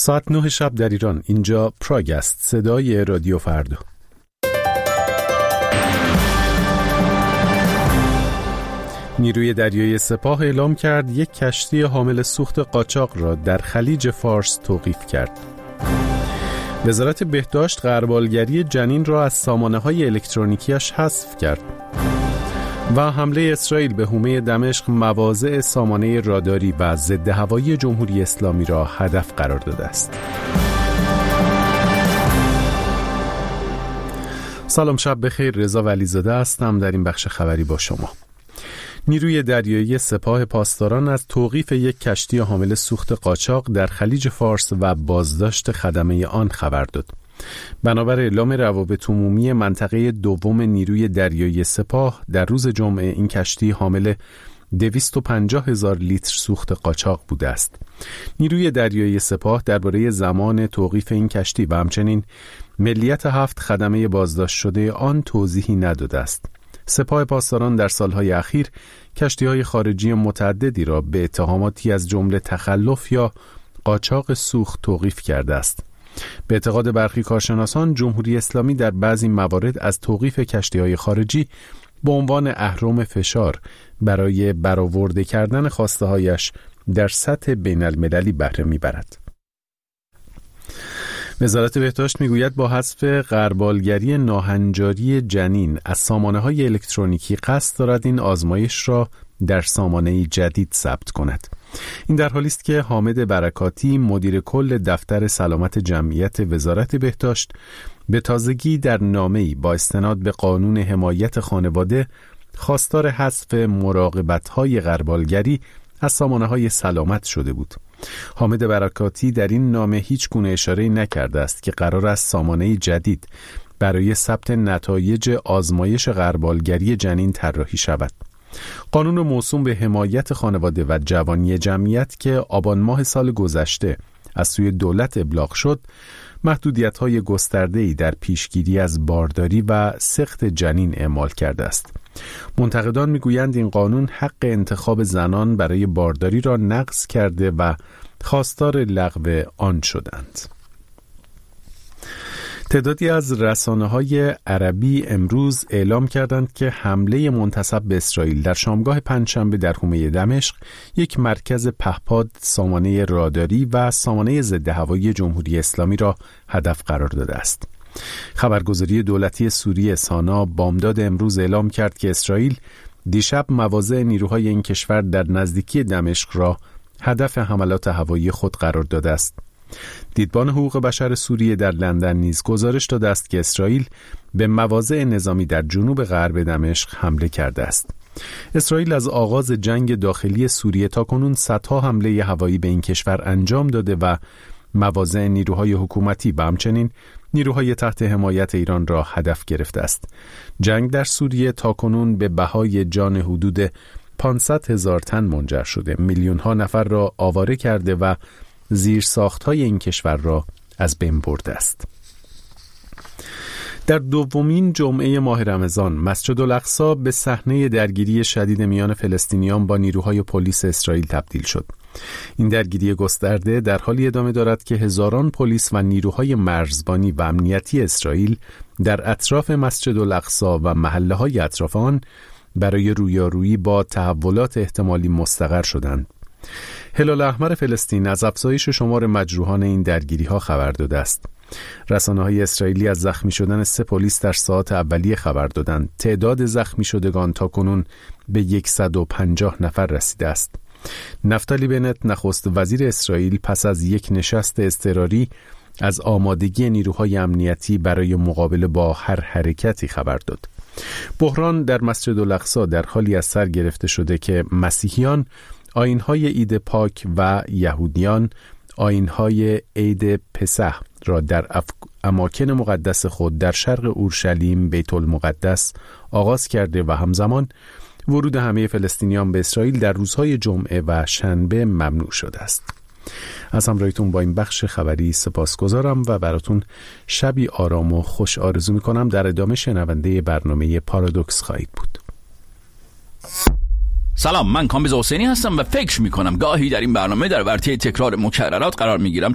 ساعت 9 شب در ایران. اینجا پراگ است، صدای رادیو فردا. نیروی دریایی سپاه اعلام کرد یک کشتی حامل سوخت قاچاق را در خلیج فارس توقیف کرد. وزارت بهداشت غربالگری جنین را از سامانه‌های الکترونیکیش حذف کرد. و حمله اسرائیل به حومه دمشق مواضع سامانه راداری و ضد هوایی جمهوری اسلامی را هدف قرار داده است. سلام، شب بخیر. رضا ولیزاده هستم در این بخش خبری با شما. نیروی دریایی سپاه پاسداران از توقیف یک کشتی حامل سوخت قاچاق در خلیج فارس و بازداشت خدمه آن خبر داد. بنابر اعلام روابط عمومی منطقه دوم نیروی دریایی سپاه، در روز جمعه این کشتی حامل 250,000 لیتر سوخت قاچاق بوده است. نیروی دریایی سپاه درباره زمان توقیف این کشتی و همچنین ملیت 7 خدمه بازداشت شده آن توضیحی نداده است. سپاه پاسداران در سالهای اخیر کشتی‌های خارجی متعددی را به اتهاماتی از جمله تخلف یا قاچاق سوخت توقیف کرده است. به اعتقاد برخی کارشناسان، جمهوری اسلامی در بعضی موارد از توقیف کشتی‌های خارجی به عنوان اهرم فشار برای برآورده کردن خواسته‌هایش در سطح بین‌المللی بهره می‌برد. وزارت بهداشت میگوید با حذف غربالگری ناهنجاری جنین از سامانه‌های الکترونیکی قصد دارد این آزمایش را در سامانه‌ای جدید ثبت کند. این در حالی است که حامد برکاتی، مدیر کل دفتر سلامت جمعیت وزارت بهداشت، به تازگی در نامه‌ای با استناد به قانون حمایت خانواده خواستار حذف مراقبت‌های غربالگری از سامانه‌های سلامت شده بود. حامد برکاتی در این نامه هیچ گونه اشاره نکرده است که قرار است سامانه‌ای جدید برای ثبت نتایج آزمایش غربالگری جنین طراحی شود. قانون موسوم به حمایت خانواده و جوانی جمعیت که آبان ماه سال گذشته از سوی دولت ابلاغ شد، محدودیت‌های گسترده‌ای در پیشگیری از بارداری و سقط جنین اعمال کرده است. منتقدان میگویند این قانون حق انتخاب زنان برای بارداری را نقض کرده و خواستار لغو آن شدند. تعدادی از رسانه‌های عربی امروز اعلام کردند که حمله منتسب به اسرائیل در شامگاه پنجشنبه در حومه دمشق یک مرکز پهپاد سامانه راداری و سامانه ضد هوایی جمهوری اسلامی را هدف قرار داده است. خبرگزاری دولتی سوریه سانا بامداد امروز اعلام کرد که اسرائیل دیشب مواضع نیروهای این کشور در نزدیکی دمشق را هدف حملات هوایی خود قرار داده است. دیدبان حقوق بشر سوریه در لندن نیز گزارش داده است که اسرائیل به مواضع نظامی در جنوب غرب دمشق حمله کرده است. اسرائیل از آغاز جنگ داخلی سوریه تاکنون صدها حمله هوایی به این کشور انجام داده و مواضع نیروهای حکومتی و همچنین نیروهای تحت حمایت ایران را هدف گرفته است. جنگ در سوریه تاکنون به بهای جان حدود 500,000 تن منجر شده، میلیون‌ها نفر را آواره کرده و زیرساخت‌های این کشور را از بین برده است. در دومین جمعه ماه رمضان، مسجد الاقصی به صحنه درگیری شدید میان فلسطینیان با نیروهای پلیس اسرائیل تبدیل شد. این درگیری گسترده در حالی ادامه دارد که هزاران پلیس و نیروهای مرزبانی و امنیتی اسرائیل در اطراف مسجد الاقصی و محله‌های اطراف آن برای رویارویی با تحولات احتمالی مستقر شدند. هلال احمر فلسطین از افزایش شمار مجروحان این درگیری‌ها خبر داده است. رسانه‌های اسرائیلی از زخمی شدن 3 پلیس در ساعات اولیه خبر دادند. تعداد زخمی شدگان تاکنون به 150 نفر رسیده است. نفتالی بنت، نخست وزیر اسرائیل، پس از یک نشست اضطراری از آمادگی نیروهای امنیتی برای مقابله با هر حرکتی خبر داد. بحران در مسجد الاقصی در حالی از سر گرفته شده که مسیحیان آیین‌های عید پاک و یهودیان آیین‌های عید پسح را در اماکن مقدس خود در شرق اورشلیم بیت المقدس آغاز کرده و همزمان ورود همه فلسطینیان به اسرائیل در روزهای جمعه و شنبه ممنوع شده است. از همراهیتون با این بخش خبری سپاسگزارم و براتون شبی آرام و خوش آرزو میکنم. در ادامه شنونده برنامه پارادوکس خواهید بود. سلام، من کامبیز حسینی هستم و فکر میکنم گاهی در این برنامه در ورطه تکرار مکررات قرار میگیرم